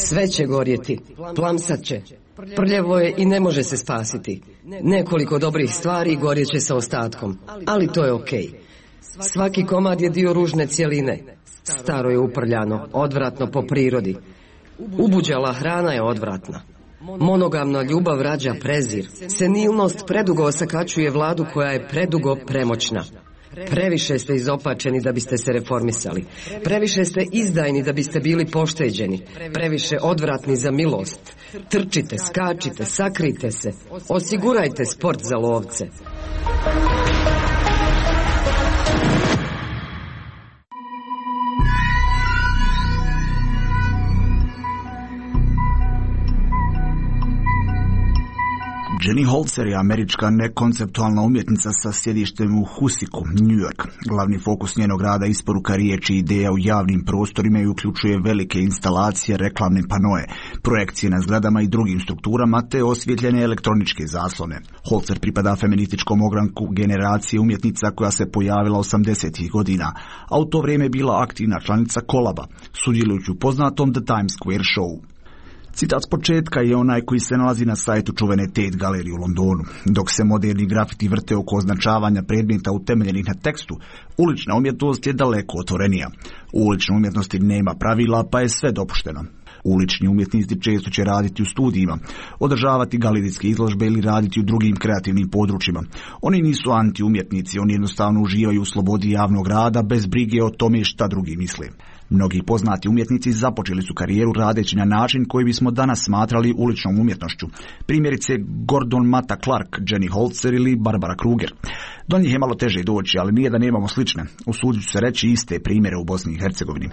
Sve će gorjeti, plamsat će. Prljavo je i ne može se spasiti. Nekoliko dobrih stvari gorjet će sa ostatkom, ali to je okej. Svaki komad je dio ružne cjeline. Staro je uprljano, odvratno po prirodi. Ubuđala hrana je odvratna. Monogamna ljubav rađa prezir. Senilnost predugo osakačuje vladu koja je predugo premoćna. Previše ste izopačeni da biste se reformisali. Previše ste izdajni da biste bili pošteđeni. Previše odvratni za milost. Trčite, skačite, sakrite se. Osigurajte sport za lovce. Jenny Holzer je američka nekonceptualna umjetnica sa sjedištem u Husiku, New York. Glavni fokus njenog rada isporuka riječi i ideja u javnim prostorima i uključuje velike instalacije, reklamne panoe, projekcije na zgradama i drugim strukturama te osvjetljene elektroničke zaslone. Holzer pripada feminističkom ogranku generacije umjetnica koja se pojavila 80-ih godina, a u to vrijeme bila aktivna članica Kolaba, sudjelujući u poznatom The Times Square Show. Citat s početka je onaj koji se nalazi na sajtu čuvene Tate galerije u Londonu. Dok se moderni grafiti vrte oko označavanja predmeta utemeljenih na tekstu, ulična umjetnost je daleko otvorenija. U uličnoj umjetnosti nema pravila, pa je sve dopušteno. Ulični umjetnici često će raditi u studijima, održavati galerijske izložbe ili raditi u drugim kreativnim područjima. Oni nisu anti-umjetnici, oni jednostavno uživaju u slobodi javnog rada bez brige o tome šta drugi misle. Mnogi poznati umjetnici započeli su karijeru radeći na način koji bismo danas smatrali uličnom umjetnošću. Primjerice Gordon Matta Clark, Jenny Holzer ili Barbara Kruger. Do njih je malo teže doći, ali nije da nemamo slične. Usudit ću se reći iste primjere u Bosni i Hercegovini.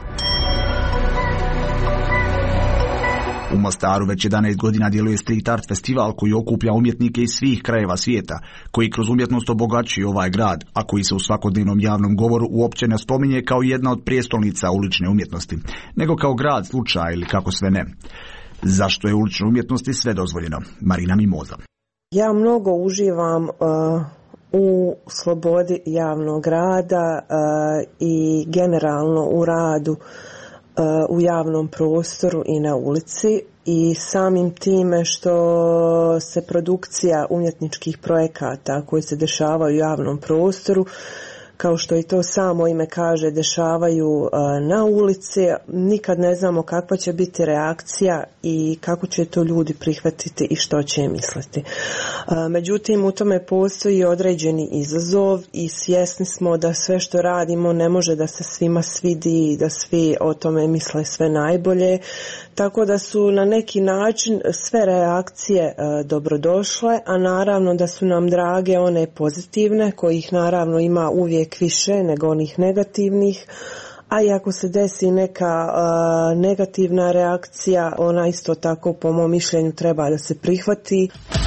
U Mostaru već 11 godina djeluje Street Art festival koji okuplja umjetnike iz svih krajeva svijeta, koji kroz umjetnost obogaćuju ovaj grad, a koji se u svakodnevnom javnom govoru uopće ne spominje kao jedna od prijestolnica ulične umjetnosti, nego kao grad slučaja ili kako sve ne. Zašto je uličnoj umjetnosti sve dozvoljeno? Marina Mimoza. Ja mnogo uživam u slobodi javnog rada i generalno u radu u javnom prostoru i na ulici i samim time što se produkcija umjetničkih projekata koji se dešavaju u javnom prostoru, kao što i to samo ime kaže, dešavaju na ulici, nikad ne znamo kakva će biti reakcija i kako će to ljudi prihvatiti i što će misliti. Međutim, u tome postoji određeni izazov i svjesni smo da sve što radimo ne može da se svima svidi i da svi o tome misle sve najbolje, tako da su na neki način sve reakcije dobrodošle, a naravno da su nam drage one pozitivne, kojih naravno ima uvijek više nego onih negativnih, a i ako se desi neka negativna reakcija, ona isto tako po mom mišljenju treba da se prihvati.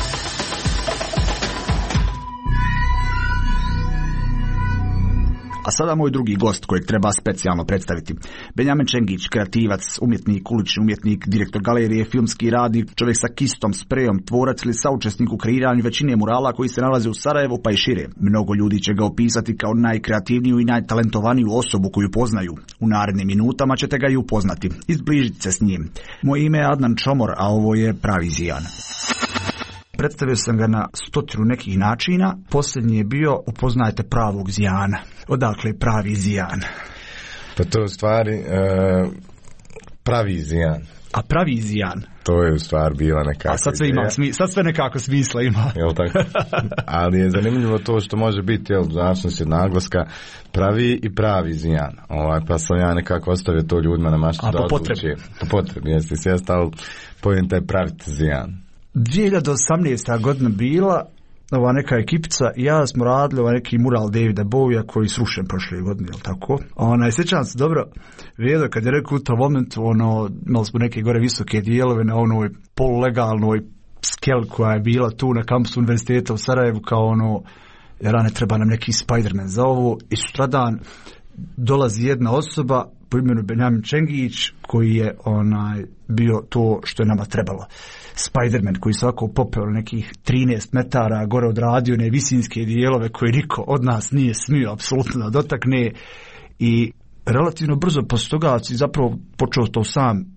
A sada moj drugi gost kojeg treba specijalno predstaviti. Benjamin Čengić, kreativac, umjetnik, ulični umjetnik, direktor galerije, filmski radnik, čovjek sa kistom, sprejom, tvorac ili saučesnik u kreiranju većine murala koji se nalaze u Sarajevu pa i šire. Mnogo ljudi će ga opisati kao najkreativniju i najtalentovaniju osobu koju poznaju. U narednim minutama ćete ga i upoznati. Izbližite se s njim. Moje ime je Adnan Čomor, a ovo je Pravi Zijan. Predstavio sam ga na 100 nekih načina. Posljednji je bio upoznajte pravog Zijana. Odakle je Pravi Zijan? Pa to je u stvari Pravi Zijan. A Pravi Zijan? To je u stvari bila nekako. A sad sve ima sad sve nekako smisla ima. Jel tako? Ali je zanimljivo to što može biti, jel, zavisnosti od naglaska, pravi i pravi Zijan. Pa sam ja nekako ostavio to ljudima na maštu da odluči. Po potrebi, jeste sjesta, ali pojenta je praviti Zijan. 2018. godina bila, ova neka ekipica i ja smo radili neki mural Davida Bowija koji je srušen prošle godine, jel tako? Sjećam se dobro, Vedo kad je rekao u tom momentu, imali smo neke gore visoke dijelove na onoj polulegalnoj skeli koja je bila tu na kampusu univerziteta u Sarajevu, kao jer ne treba nam neki Spider-Man za ovo, i sutradan dolazi jedna osoba po imenu Benjamin Čengić koji je bio to što je nama trebalo. Spider-Man koji svako popeo nekih 13 metara gore odradio one visinske dijelove koje niko od nas nije smio apsolutno da dotakne, i relativno brzo posle toga si zapravo počeo to sam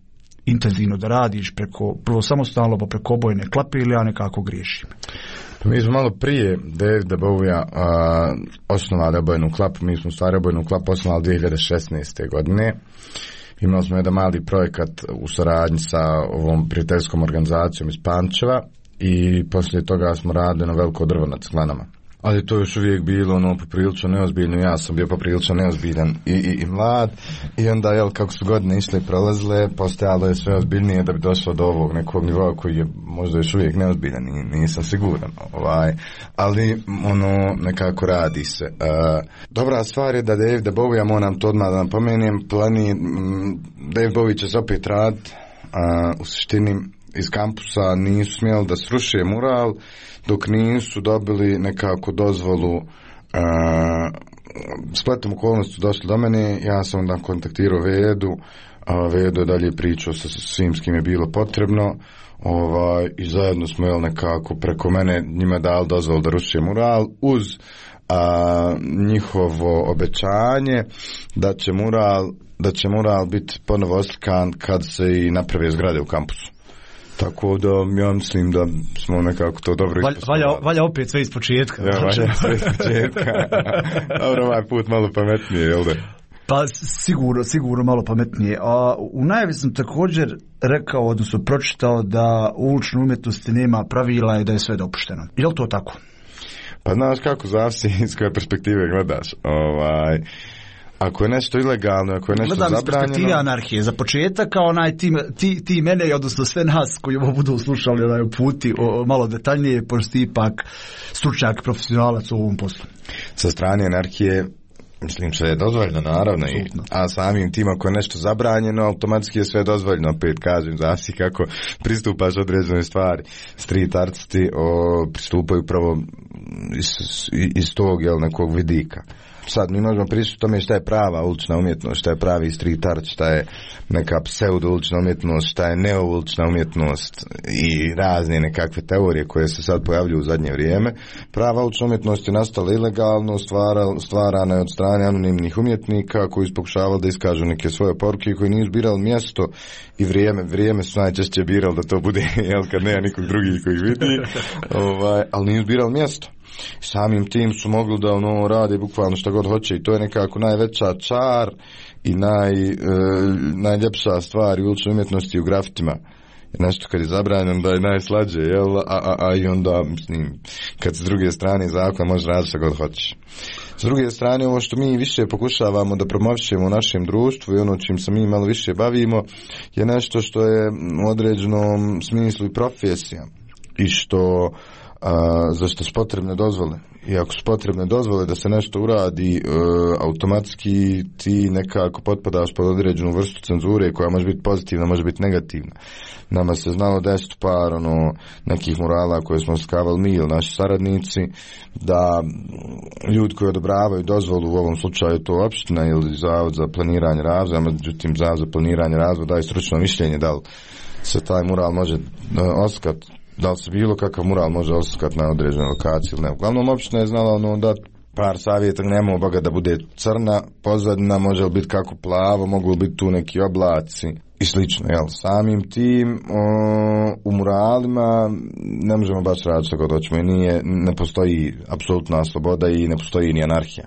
intenzivno da radiš prvo samostalno pa preko obojene klape ili ja nekako griješim? Pa mi smo malo prije Davida Bowija osnovali obojenu klapu, mi smo stvari obojenu klapu osnovali 2016. godine. Imali smo jedan mali projekat u saradnji sa ovom prijateljskom organizacijom iz Pančeva i poslije toga smo radili na veliko drvo na Ciklanama. Ali to je još uvijek bilo poprilično neozbiljno, ja sam bio poprilično neozbiljan i mlad i onda kako su godine išle i prolazile, postajalo je sve ozbiljnije da bi došlo do ovog nekog nivoa koji je možda još uvijek neozbiljan i nisam siguran, ali nekako radi se. Dobra stvar je da Davida Bowija, moram to odmah da napomenem, David Bowie će se opet raditi, u suštini iz kampusa nisu smjeli da sruše mural dok nisu dobili nekako dozvolu. Spletom okolnosti su došli do mene, ja sam onda kontaktirao Vedu, Vedo je dalje pričao sa svim s kim je bilo potrebno, i zajedno smo nekako preko mene njima dali dozvolu da ruše mural uz njihovo obećanje da će mural biti ponovo oslikan kad se i naprave zgrade u kampusu. Tako da ja mislim da smo nekako to dobro ispostavili. Valja opet sve iz početka. Ja, valja sve iz početka. Dobro, ovaj put malo pametnije, jel da? Pa sigurno malo pametnije. U najavi sam također rekao, odnosno pročitao da u uličnoj umjetnosti nema pravila i da je sve dopušteno. Je li to tako? Pa znaš kako, zavisi iz koje perspektive gledaš. Ako je nešto ilegalno, ako je nešto zabranjeno... Gledam iz perspektive anarhije. Za početak, ti mene, odnosno sve nas koji ovo budu slušali u puti malo detaljnije, pošto ti ipak stručnjak, profesionalac u ovom poslu. Sa strane anarhije, mislim sve je dozvoljeno, naravno, a samim tim ako je nešto zabranjeno, automatski je sve dozvoljeno, opet kažem, zavisi kako pristupaš određenoj stvari. Street artisti pristupaju prvo iz tog nekog vidika. Sad mi možemo pričati o tome šta je prava ulična umjetnost, šta je pravi street art, šta je neka pseudo-ulična umjetnost, šta je neo-ulična umjetnost i razne nekakve teorije koje se sad pojavljuju u zadnje vrijeme. Prava ulična umjetnost je nastala ilegalno, stvarana je od strane anonimnih umjetnika koji su pokušavali da iskažu neke svoje poruke koji nisu birali mjesto i vrijeme su najčešće birali da to bude, kad nema nikog drugih koji vidi, ali nisu birali mjesto. Samim tim su mogli da rade bukvalno što god hoće i to je nekako najveća čar i najljepša stvar u uličnoj umjetnosti u grafitima. Nešto kad je zabranjeno da je najslađe, i onda, mislim, kad s druge strane zakon može raditi što god hoće. S druge strane, ovo što mi više pokušavamo da promovišemo u našem društvu i ono čim se mi malo više bavimo je nešto što je u određenom smislu i profesija i što za što su potrebne dozvole. I ako su potrebne dozvole da se nešto uradi, automatski ti nekako potpadaš pod određenu vrstu cenzure koja može biti pozitivna, može biti negativna. Nama se znalo desiti par nekih murala koje smo skavali mi ili naši saradnici, da ljudi koji odobravaju dozvolu, u ovom slučaju to opština ili Zavod za planiranje razvoja, međutim Zavod za planiranje razvoja daje stručno mišljenje da li se taj mural može oskati, da li se bilo kakav mural može oskati na određenoj lokaciji ili ne. Uglavnom opština je znala da par savjeta, nema boga da bude crna pozadina, može li biti kako plavo, mogu li biti tu neki oblaci i slično. Samim tim u muralima ne možemo baš raditi što god hoćemo i ne postoji apsolutna sloboda i ne postoji ni anarhija.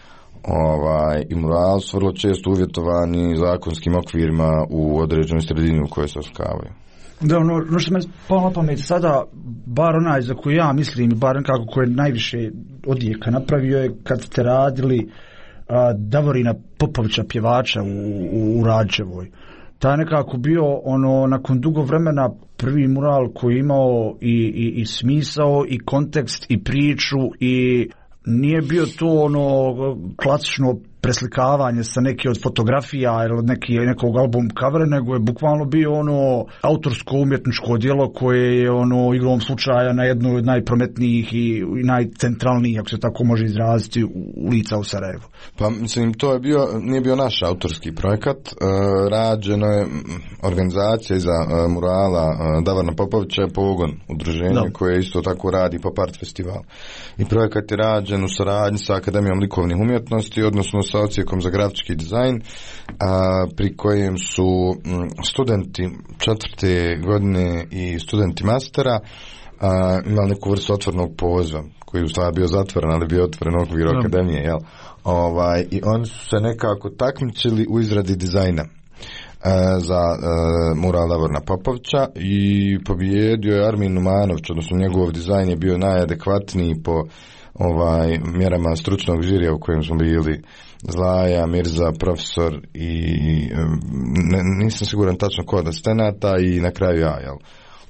I murali su vrlo često uvjetovani zakonskim okvirima u određenoj sredini u kojoj se oslikavaju. Da, ono što me palo na pamet sada, bar onaj za koji ja mislim, bar nekako koji je najviše odjeka napravio je kad ste radili Davorina Popovića, pjevača u Rađevoj. Ta je nekako bio nakon dugo vremena prvi mural koji je imao i smisao i kontekst i priču i nije bio to klasično preslikavanje sa neke od fotografija ili nekog album covera, nego je bukvalno bio autorsko umjetničko djelo koje je igrom slučaja na jednu od najprometnijih i najcentralnijih, ako se tako može izraziti, ulica u Sarajevu. Pa mislim, nije bio naš autorski projekat, rađeno je organizacija iza murala Davorina Popovića je Pogon, udruženje koje isto tako radi Pop Art festival. I projekat je rađen u saradnji sa Akademijom likovnih umjetnosti, odnosno sa sa odsjekom za grafički dizajn, pri kojem su studenti 4. godine i studenti mastera imali neku vrstu otvorenog poziva, koji u stvari bio zatvoren, ali bio otvoren u okviru akademije, jel? I oni su se nekako takmičili u izradi dizajna za mural Davorina Popovića i pobijedio je Armin Numanović, odnosno njegov dizajn je bio najadekvatniji po mjerama stručnog žirija u kojem smo bili Zlaja, Mirza, profesor i nisam siguran tačno ko od asistenata i na kraju ja, jel?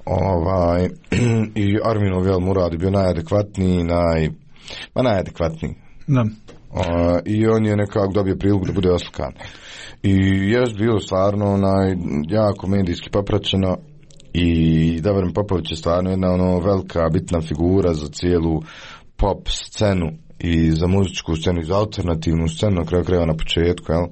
I Arminov mural je bio najadekvatniji, najadekvatniji. Da. I on je nekako dobio priliku da bude oslikan. I jest bilo stvarno jako medijski popraćeno i Davorin Popović je stvarno jedna velika bitna figura za cijelu pop scenu i za muzičku scenu i za alternativnu scenu, na kraju krajeva na početku, jel?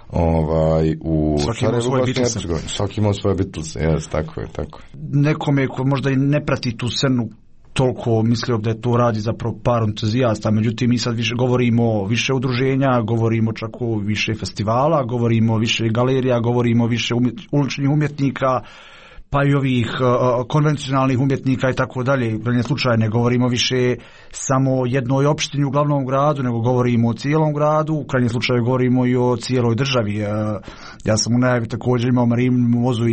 U Sarajevu, Bosni i Hercegovini. Svaki imao svoje Beatlese, jes, tako je. Nekome ko možda i ne prati tu scenu toliko, mislio da je to radi zapravo par entuzijasta, međutim mi sad govorimo više udruženja, govorimo čak o više festivala, govorimo više galerija, govorimo više uličnih umjetnika, pa i ovih konvencionalnih umjetnika i tako dalje. U krajnjem slučaju ne govorimo više samo jednoj opštini u glavnom gradu, nego govorimo o cijelom gradu, u krajnjem slučaju govorimo i o cijeloj državi. Ja sam u najavi također imao Marinu Mimozu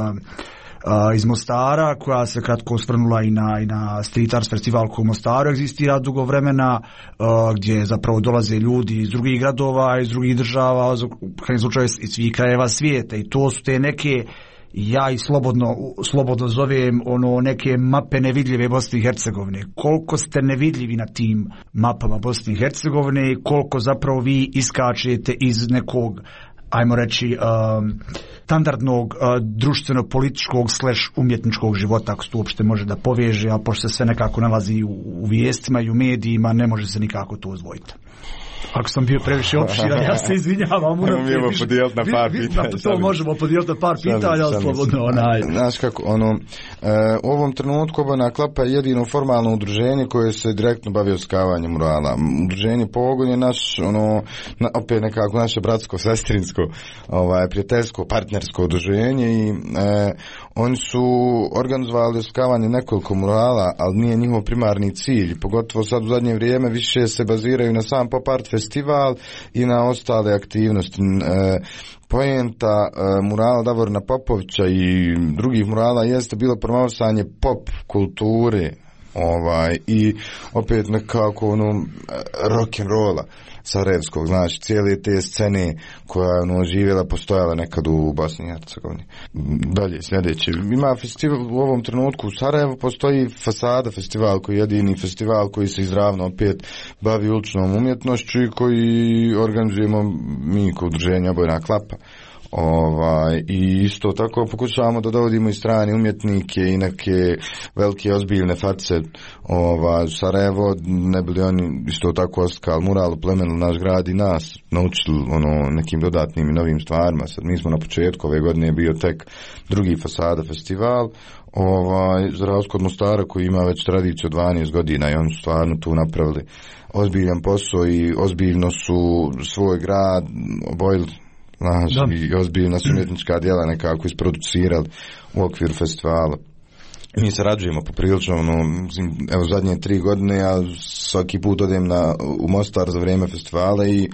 iz Mostara, koja se kratko osvrnula i na Street Arts festival koji u Mostaru egzistira dugo vremena, gdje zapravo dolaze ljudi iz drugih gradova, iz drugih država, u krajnjem slučaju iz svih krajeva svijeta, i to su te neke, ja i slobodno zovem neke mape nevidljive Bosne i Hercegovine. Koliko ste nevidljivi na tim mapama Bosne i Hercegovine i koliko zapravo vi iskačete iz nekog, ajmo reći, standardnog društveno-političkog / umjetničkog života, ako se to uopšte može da poveže, a pošto se sve nekako nalazi u vijestima i u medijima, ne može se nikako to odvojiti. Ako sam bio previše opširan, ja se izvinjavam. Možemo podijeliti na par pitanja. To možemo podijeliti na par pitanja, ali slobodno Znaš kako, u ovom trenutku Obojna klapa je jedino formalno udruženje koje se direktno bavi oskavanjem murala. Udruženje Pogon je naš, opet nekako naše bratsko, sestrinsko, prijateljsko, partnersko udruženje i oni su organizovali oskavanje nekoliko murala, ali nije njihov primarni cilj. Pogotovo sad u zadnje vrijeme više se baziraju na sam pop art festival i na ostale aktivnosti. Poenta murala Davorina Popovića i drugih murala jeste bilo promovisanje pop kulture i opet nekako rock'n'rolla sarajevskog, znači cijele te scene koja je živjela, postojala nekad u Bosni i Hercegovini. Dalje, sljedeće. Ima festival u ovom trenutku u Sarajevu, postoji Fasada festival koji je jedini festival koji se izravno opet bavi uličnom umjetnošću i koji organizujemo mi kao udruženje Obojna klapa. I isto tako pokušavamo da dovodimo i strane umjetnike i neke velike ozbiljne face u Sarajevo, ne bili oni isto tako oskali mural, plemenili naš grad i nas naučili nekim dodatnim i novim stvarima. Sad mi smo na početku ove godine bio tek drugi Fasada festival, za razliku od Mostara koji ima već tradiciju 12 godina i oni su stvarno tu napravili ozbiljan posao i ozbiljno su svoj grad obojili. I ozbiljna su umjetnička djela nekako isproducirali u okviru festivala. Mi sarađujemo poprilično, evo zadnje 3 godine, ja svaki put odem u Mostar za vrijeme festivala i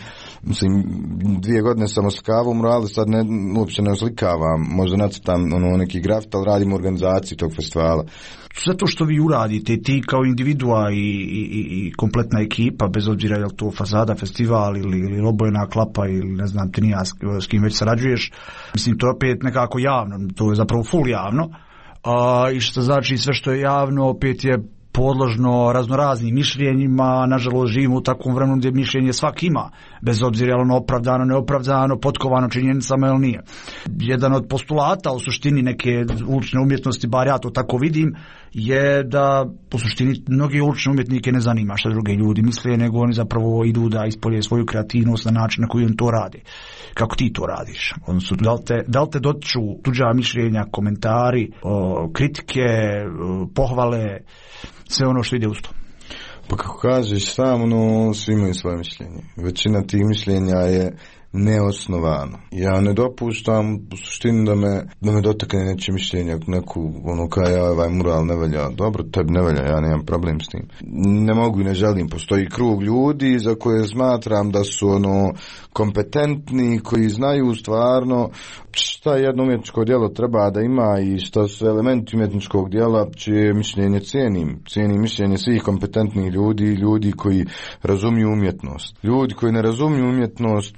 2 godine sam oslikavao murale, sad uopće ne oslikavam, možda nacrtam neki grafit, ali radim u organizaciji tog festivala. Sve to što vi uradite, ti kao individua i kompletna ekipa, bez obzira je li to Fasada festival ili Obojna klapa ili ne znam ti nija s kim već sarađuješ, mislim to je opet nekako javno, to je zapravo full javno. I što znači sve što je javno opet je podložno raznoraznim mišljenjima. Nažalost živimo u takvom vremenu gdje mišljenje svak ima, bez obzira je ono opravdano, neopravdano, potkovano činjenicama ili nije. Jedan od postulata u suštini neke ulične umjetnosti, bar ja to tako vidim, je da u suštini mnogi ulične umjetnike ne zanima što druge ljudi misle, nego oni zapravo idu da ispolje svoju kreativnost na način na koji on to radi. Kako ti to radiš? Odnosno, da li te dotiču tuđa mišljenja, komentari, kritike, pohvale, sve ono što ide uz to? Pa kako kažeš, sam svi imaju svoje mišljenje. Većina tih mišljenja je neosnovano. Ja ne dopuštam u suštini da me dotakne neće mišljenja, neku kaj ovaj mural ne velja. Dobro, tebi ne velja, ja nemam problem s tim. Ne mogu i ne želim. Postoji krug ljudi za koje smatram da su kompetentni, koji znaju stvarno šta jedno umjetničko djelo treba da ima i šta su elementi umjetničkog djela, čije mišljenje cijenim. Cijenim mišljenje svih kompetentnih ljudi koji razumiju umjetnost. Ljudi koji ne razumiju umjetnost,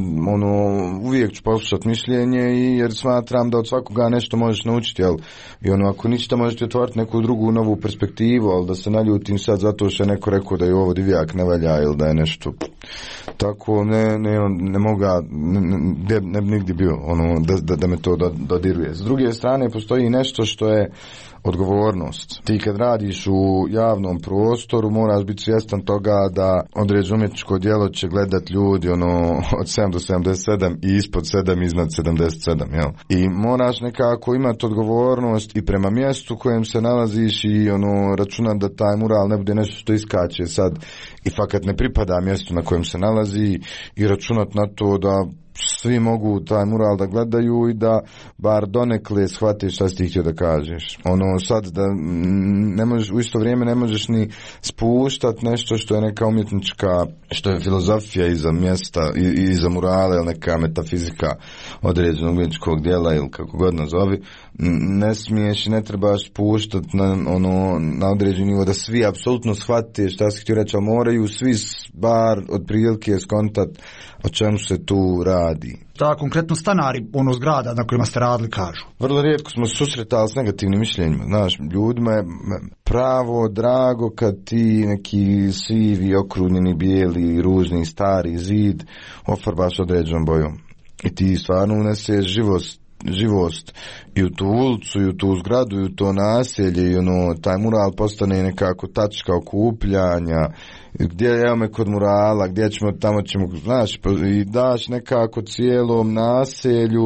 uvijek ću poslušati mišljenje jer smatram da od svakoga nešto možeš naučiti, jel? I ako ništa možete otvoriti neku drugu novu perspektivu, ali da se naljutim sad zato što je neko rekao da je ovo divjak ne valja ili da je nešto tako, ne mogu, ne bi nigdje bio da me to dodiruje. S druge strane postoji nešto što je odgovornost. Ti kad radiš u javnom prostoru moraš biti svjestan toga da određeno umjetničko djelo će gledat ljudi od 7 do 77 i ispod 7 iznad 77, jel? I moraš nekako imati odgovornost i prema mjestu kojem se nalaziš i računat da taj mural ne bude nešto što iskače sad i fakat ne pripada mjestu na kojem se nalazi i računat na to da svi mogu taj mural da gledaju i da bar donekle shvatiš šta si ti htio da kažeš. Sad da ne možeš, u isto vrijeme ne možeš ni spuštat nešto što je neka umjetnička, što je filozofija iza mjesta i iza murala ili neka metafizika određenog umjetničkog djela ili kako god nazovi. Ne smiješ i ne trebaš spuštat na određeni nivo da svi apsolutno shvate šta si htio reći, ali moraju svi bar otprilike skontat o čemu se tu radi. Da, konkretno stanari zgrada na kojima ste radili kažu. Vrlo rijetko smo se susretali s negativnim mišljenjima. Znaš, ljudima je pravo drago kad ti neki sivi, okrunjeni, bijeli, ružni, stari zid ofarbaš određenom bojom. I ti stvarno uneseš živost i u tu ulicu i u tu zgradu i u to naselje i taj mural postane nekako tačka okupljanja, gdje evo me kod murala, gdje ćemo, tamo ćemo, znaš, i daš nekako cijelom naselju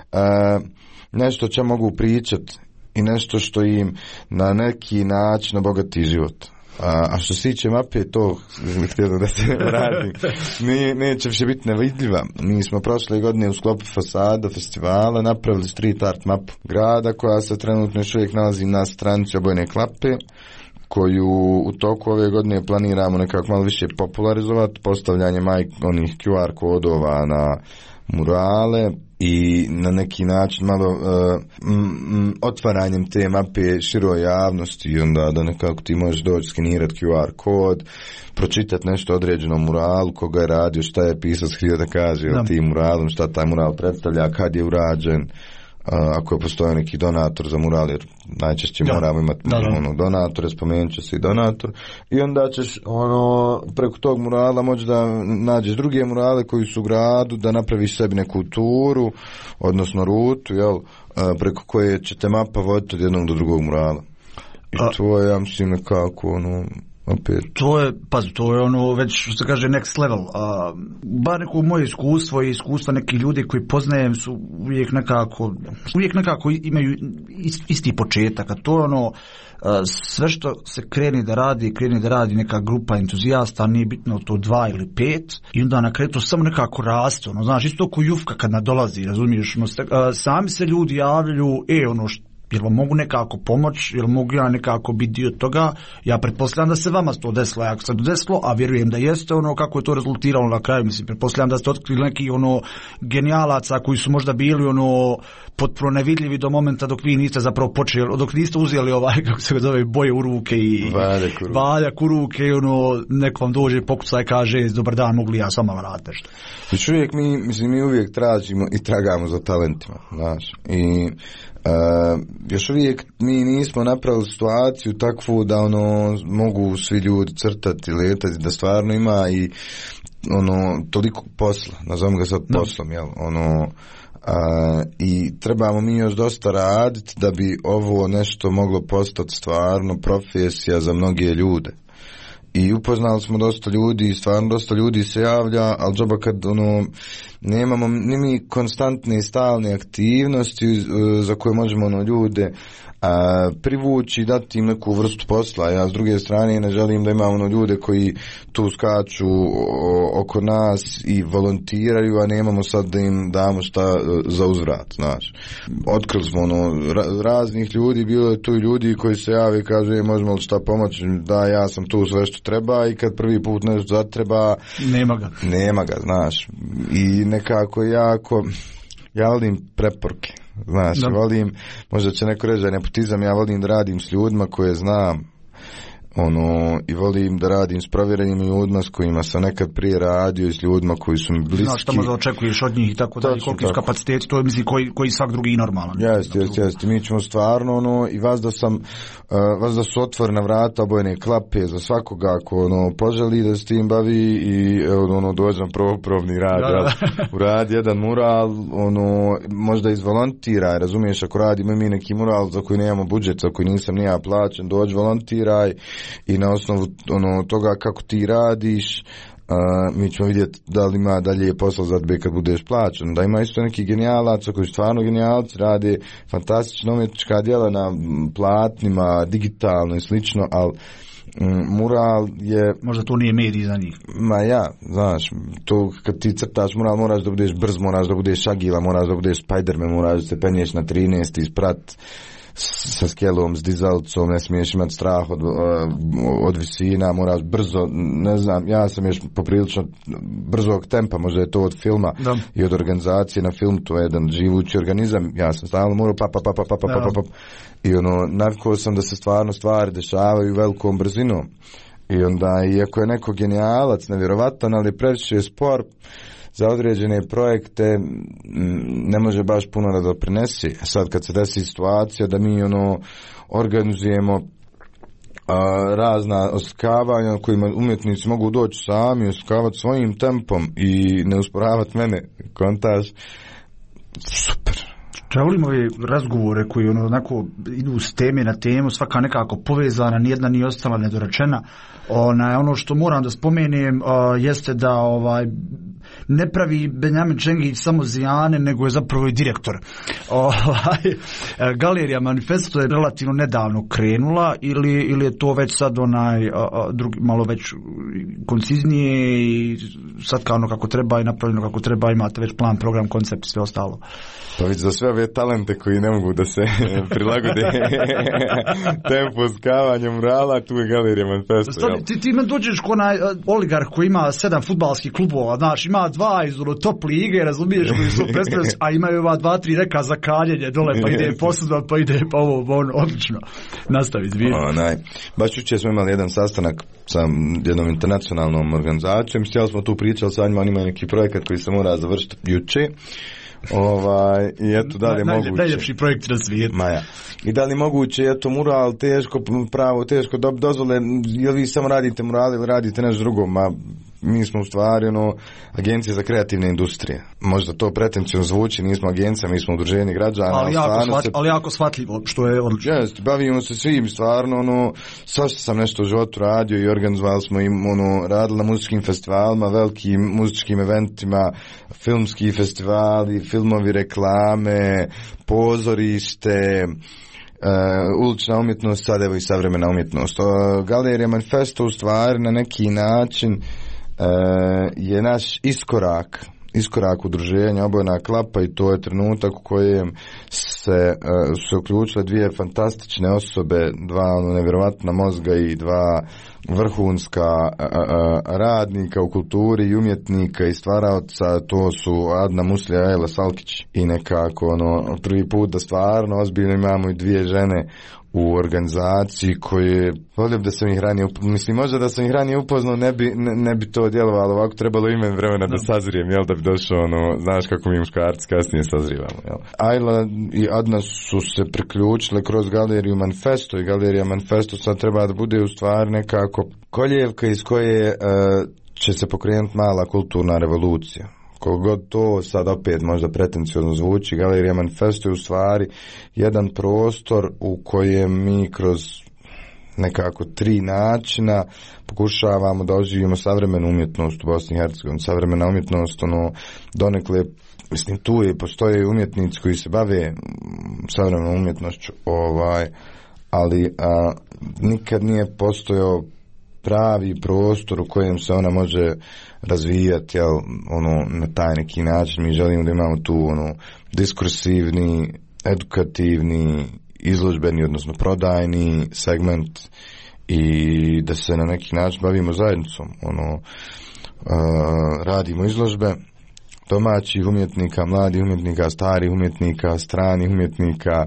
nešto će mogu pričat i nešto što im na neki način obogati život. A što se tiče mape, to htjelo da se radi, neće više biti nevidljiva. Mi smo prošle godine u sklopu fasada festivala napravili street art mapu grada koja se trenutno još uvijek nalazi na stranici Obojene klape, koju u toku ove godine planiramo nekako malo više popularizovati, postavljanjem onih QR kodova na murale i na neki način malo otvaranjem te mape široj javnosti i onda da nekako ti možeš doći skenirati QR kod, pročitati nešto o određenom muralu, koga je radio, šta je pisac htio da kaže o tim muralom, šta taj mural predstavlja, kad je urađen, ako je postoji neki donator za mural, jer najčešće moramo imati donatore, spomenut će se i donator, i onda ćeš preko tog murala moći da nađeš druge murale koji su u gradu, da napraviš sebi neku turu, odnosno rutu, jel, preko koje će te mapa voditi od jednog do drugog murala. I to je, ja mislim, nekako opet. To je već što se kaže next level. Bar neko moje iskustvo i iskustva nekih ljudi koji poznajem su uvijek nekako imaju isti početak, a to je sve što se kreni da radi neka grupa entuzijasta, nije bitno to 2 ili 5, i onda na kraju to samo nekako raste, znaš, isto ko jufka kad nadolazi, razumiješ, sami se ljudi javljaju, jel vam mogu nekako pomoći, jel mogu ja nekako biti dio toga. Ja pretpostavljam da se vama to desilo, ako se to desilo, a vjerujem da jeste, kako je to rezultiralo na kraju, mislim, pretpostavljam da ste otkrili neki genijalaca koji su možda bili potpuno nevidljivi do momenta dok vi niste zapravo počeli, dok niste uzeli kako se zove, boje u ruke i valjak u ruke i neko vam dođe pokuca i kaže dobar dan, mogli ja s vama raditi nešto. Još uvijek mi uvijek tražimo i tragamo za talentima, znaš, i još uvijek mi nismo napravili situaciju takvu da mogu svi ljudi crtati, letati, da stvarno ima i toliko posla, nazovimo ga sad poslom, jel, i trebamo mi još dosta raditi da bi ovo nešto moglo postati stvarno profesija za mnoge ljude. I upoznali smo dosta ljudi i stvarno dosta ljudi se javlja, ali džoba kad nemamo ni mi konstantne i stalne aktivnosti za koje možemo ljude privući i dati im neku vrstu posla. Ja s druge strane ne želim da imamo ljude koji tu skaču oko nas i volontiraju, a nemamo sad da im damo šta za uzvrat, znaš. Otkrili smo raznih ljudi, bilo je tu i ljudi koji se jave i kažu možemo li šta pomoći, da ja sam tu sve što treba i kad prvi put nešto zatreba nema ga, znaš. I nekako ja volim preporuke, znaš, volim, možda će neko reći da je nepotizam, ja volim da radim s ljudima koje znam, i volim da radim s provjerenim ljudima s kojima sam nekad prije radio i s ljudima koji su mi bliski. Znaš šta možda očekuješ od njih i tako da, koliki su kapaciteti, to je mislim koji svak drugi normalan. Jeste, mi ćemo stvarno, i vas da su otvorena vrata, obojene klape za svakoga ako poželi da se tim bavi i dođem probni rad, uradi jedan mural, možda izvolontiraj, razumiješ, ako radimo mi neki mural za koji nemamo budžet, za koji nisam ni ja plaćen, dođi volontiraj i na osnovu toga kako ti radiš, mi ćemo vidjeti da li ima dalje posla za tebe kad budeš plaćen. Da ima isto neki genijalaca koji stvarno genijalci rade fantastična umjetnička djela na platnima, digitalno i slično, ali mural je... Možda to nije medij za njih. Znaš, to kad ti crtaš mural moraš da budeš brz, moraš da budeš agila, moraš da budeš Spider-Man, moraš da se penješ na 13 isprat sa skelom, s dizalcom, ne smiješ imati strah od visina, moraš brzo, ne znam, ja sam još poprilično brzog tempa, možda je to od filma i od organizacije na film, to je jedan živući organizam, ja sam stalno morao i navikao sam da se stvarno stvari dešavaju velikom brzinom i onda, iako je neko genijalac, nevjerovatan, ali previše spor za određene projekte, ne može baš puno da doprinesi. Sad kad se desi situacija da mi organizujemo razna oslikavanja kojima umjetnici mogu doći sami, oslikavati svojim tempom i ne usporavati mene, kontaž, super. Ja volim ove razgovore koji onako idu s teme na temu, svaka nekako povezana, nijedna nije ostala nedorečena. Ono što moram da spomenem jeste da ne pravi Benjamin Čengić samo zijane, nego je zapravo i direktor. Galerija Manifesto je relativno nedavno krenula ili je to već sad drugi, malo već konciznije i sad kao kako treba i napravljeno kako treba, imate već plan, program, koncept i sve ostalo. Pa već za sve ove talente koji ne mogu da se prilagode tempo skavanja murala, tu je Galerija Manifesto. Ti me dođeš ko onaj oligarh koji ima 7 fudbalskih klubova, znaš, ima 2 iz top lige, razumiješ, koji su predstavljeni, a imaju 2-3 reka za kaljenje dole, pa ide posuda, pa ide pa ovo, odlično. Nastavi, zvijem. Baš jučer smo imali jedan sastanak sa jednom internacionalnom organizacijom, htjeli smo tu pričali sa njima, oni imaju neki projekat koji se mora završiti jučer. I eto, da li je moguće najljepši projekt na svijetu. I da li moguće, eto, mural teško dozvole, jel vi samo radite mural ili radite nešto drugo? Mi smo u stvari agencija za kreativne industrije. Možda to pretencijno zvuči, nismo agencija, mi smo udruženje građana. Ali jako shvatljivo, što je odlično. Jest, bavimo se svim, stvarno, svašta sam nešto u životu radio i organizovali smo im, radili na muzičkim festivalima, velikim muzičkim eventima, filmski festivali, filmovi, reklame, pozorište, ulična umjetnost, sad evo i savremena umjetnost. Galerija Manifesto u stvari na neki način je naš iskorak udruženja Obojena klapa i to je trenutak u kojem se uključile 2 fantastične osobe, 2 nevjerovatna mozga i 2 vrhunska radnika u kulturi i umjetnika i stvaraoca, to su Adna Muslija i Ela Salkić. I nekako prvi put da stvarno ozbiljno imamo i 2 žene u organizaciji koje, volio bi da sam ih ranije možda da sam ih ranije upoznao ne bi to djelovalo ovako, trebalo ime vremena da sazrijem, da bi došao znaš kako mi muškarci kasnije sazrivamo, Ajla i Adna su se priključile kroz Galeriju Manifesto i Galerija Manifesto sad treba da bude u stvari nekako koljevka iz koje će se pokrenuti mala kulturna revolucija. Kogod to sad opet možda pretenciozno zvuči, Galerija Manifesto je u stvari jedan prostor u kojem mi kroz nekako 3 načina pokušavamo da oživimo savremenu umjetnost u Bosni i Hercegovini. Savremena umjetnost, donekle, mislim, tu postoje umjetnici koji se bave savremenom umjetnošću, ali nikad nije postojao pravi prostor u kojem se ona može razvijati, na taj neki način. Mi želimo da imamo tu diskursivni, edukativni, izložbeni, odnosno prodajni segment i da se na neki način bavimo zajednicom. Radimo izložbe domaćih umjetnika, mladih umjetnika, starih umjetnika, stranih umjetnika,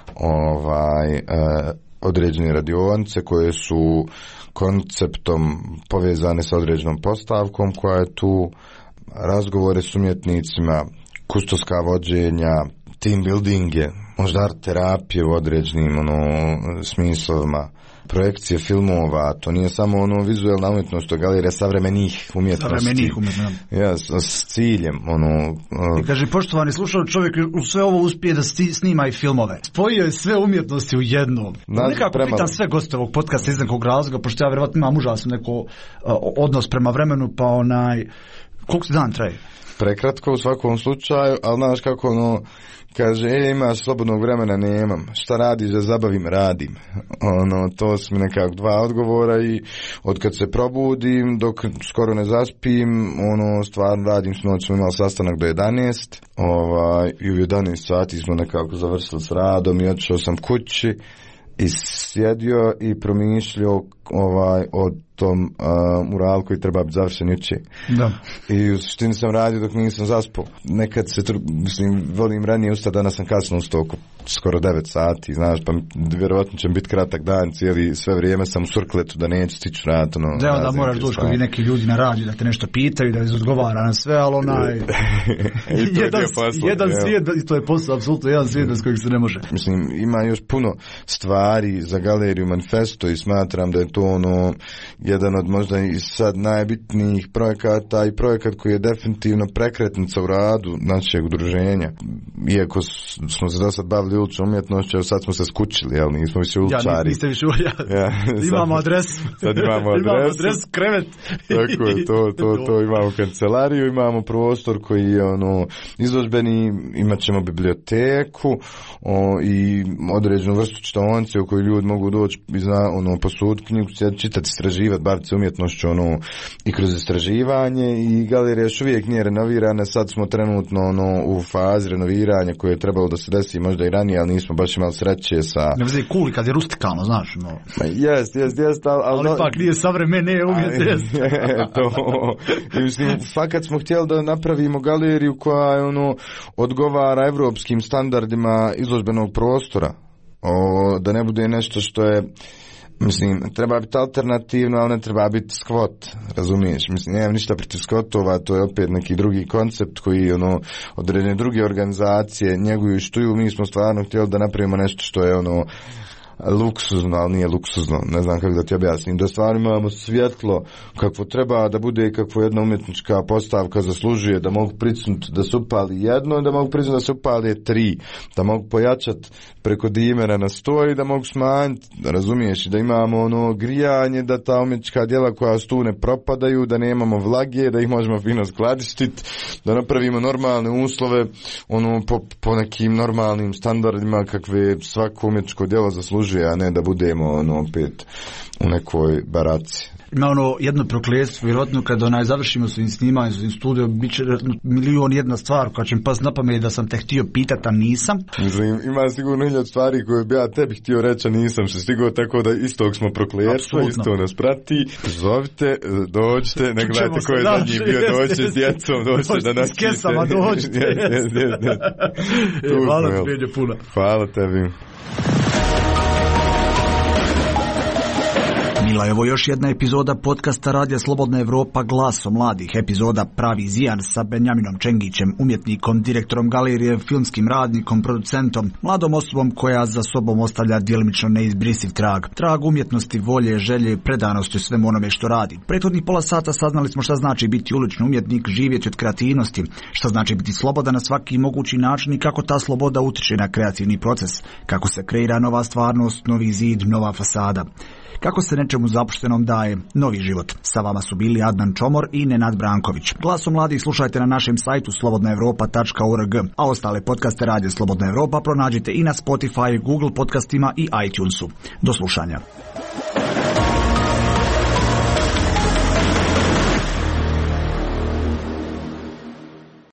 određene radionice koje su konceptom povezane sa određenom postavkom koja je tu, razgovore s umjetnicima, kustoska vođenja, team buildinge, možda art terapije u određenim smislovima, projekcije filmova, to nije samo vizualna umjetnost, to je galerija savremenih umjetnosti. Ja, s ciljem. I kaže, poštovani slušao, čovjek u sve ovo uspije da snima i filmove. Spojio je sve umjetnosti u jednom. Nekako pitam sve goste ovog podcasta iz nekog razloga, pošto ja vjerovatno imam užasno neko odnos prema vremenu, pa koliko se dan traje? Prekratko u svakom slučaju, ali znaš kako kaže, imaš slobodnog vremena, nemam. Šta radiš da zabavim? Radim. To su mi nekako 2 odgovora i od kad se probudim dok skoro ne zaspim, stvarno radim. Noć smo imali sastanak do 11 i u 11 sati smo nekako završili s radom i otišao sam kući i sjedio i promišljao o tom muralu koji treba biti završen juče. Da. I u suštini sam radio dok nisam zaspao. Nekad se, volim ranije ustati, danas sam kasno ustao skoro 9 sati, znaš, pa vjerovatno će biti kratak dan, sve vrijeme sam u surkletu da neću stići raditi. Da, onda moraš doći kod neki ljudi na radiju da te nešto pitaju, da odgovara na sve, ali jedan svijet, i to je posao, apsolutno jedan svijet bez kojeg se ne može. Mislim, ima još puno stvari za galeriju Manifesto i smatram da je to jedan od možda i sad najbitnijih projekata i projekat koji je definitivno prekretnica u radu našeg udruženja. Iako smo se do sad bavili uličnom umjetnošću, sad smo se skučili, jel, nismo više uličari. Ja, niste više imamo adresu. Sad imamo adresu, krevet. Tako je, to imamo kancelariju, imamo prostor koji je izložbeni, imat ćemo biblioteku i određenu vrstu čitaonice u kojoj ljudi mogu doći i posuditi knjigu, čitati, istraživati, baviti se umjetnošću i kroz istraživanje. I galerija još uvijek nije renovirana, sad smo trenutno u fazi renoviranja koje je trebalo da se desi možda i ranije, ali nismo baš imali sreće sa... Ne vezi cool kad je rustikalno, znaš. Jest, ali pak nije savremene umjetnost. I mislim, fakat smo htjeli da napravimo galeriju koja je odgovara evropskim standardima izložbenog prostora. Da ne bude nešto što je, mislim, treba biti alternativno, ali ne treba biti skvot, razumiješ? Mislim, nemam ništa protiv skvotova, to je opet neki drugi koncept koji određene druge organizacije njeguju i štuju. Mi smo stvarno htjeli da napravimo nešto što je luksuzno, ali nije luksuzno, ne znam kako da ti objasnim, da stvarno imamo svjetlo kakvo treba da bude i kakvo jedna umjetnička postavka zaslužuje, da mogu pricnuti da se upali jedno, da mogu pricnuti da se upali 3, da mogu pojačati preko dimera na 100 i da mogu smanjiti, razumiješ, da imamo grijanje, da ta umjetnička djela koja su tu ne propadaju, da nemamo vlage, da ih možemo fino skladištiti, da napravimo normalne uslove po nekim normalnim standardima kakve svako umjetničko djelo zaslužuje, a ne da budemo opet u nekoj baraci. Ima jedno prokletstvo, vjerojatno kada završimo svojim snimanjem, svojim studijom, bit će milion jedna stvar koja će mi pas na pamet da sam te htio pitati, a nisam. Mislim, ima sigurno 1000 stvari koje bi ja tebi htio reći, a nisam se stigao, tako da istog smo prokletstvo, isto nas prati. Zovite, dođite, ne gledajte ko je zadnji bio, dođite s djecom, dođite da nas pite. S kesama dođite. Hvala ti, Benja, puno. Hvala tebi. Bila je ovo još jedna epizoda podcasta Radija Slobodna Evropa Glaso mladih, epizoda Pravi zijan sa Benjaminom Čengićem, umjetnikom, direktorom galerije, filmskim radnikom, producentom, mladom osobom koja za sobom ostavlja djelimično neizbrisiv trag umjetnosti, volje, želje i predanosti svemu onome što radi. Prethodnih pola sata saznali smo šta znači biti ulični umjetnik, živjeti od kreativnosti, šta znači biti slobodan na svaki mogući način i kako ta sloboda utiče na kreativni proces, kako se kreira nova stvarnost, novi zid, nova fasada. kako se nečemu zapuštenom daje novi život. Sa vama su bili Adnan Čomor i Nenad Branković. Glasu mladih slušajte na našem sajtu slobodnaevropa.org, a ostale podcaste Radio Slobodna Evropa pronađite i na Spotify, Google podcastima i iTunesu. Do slušanja.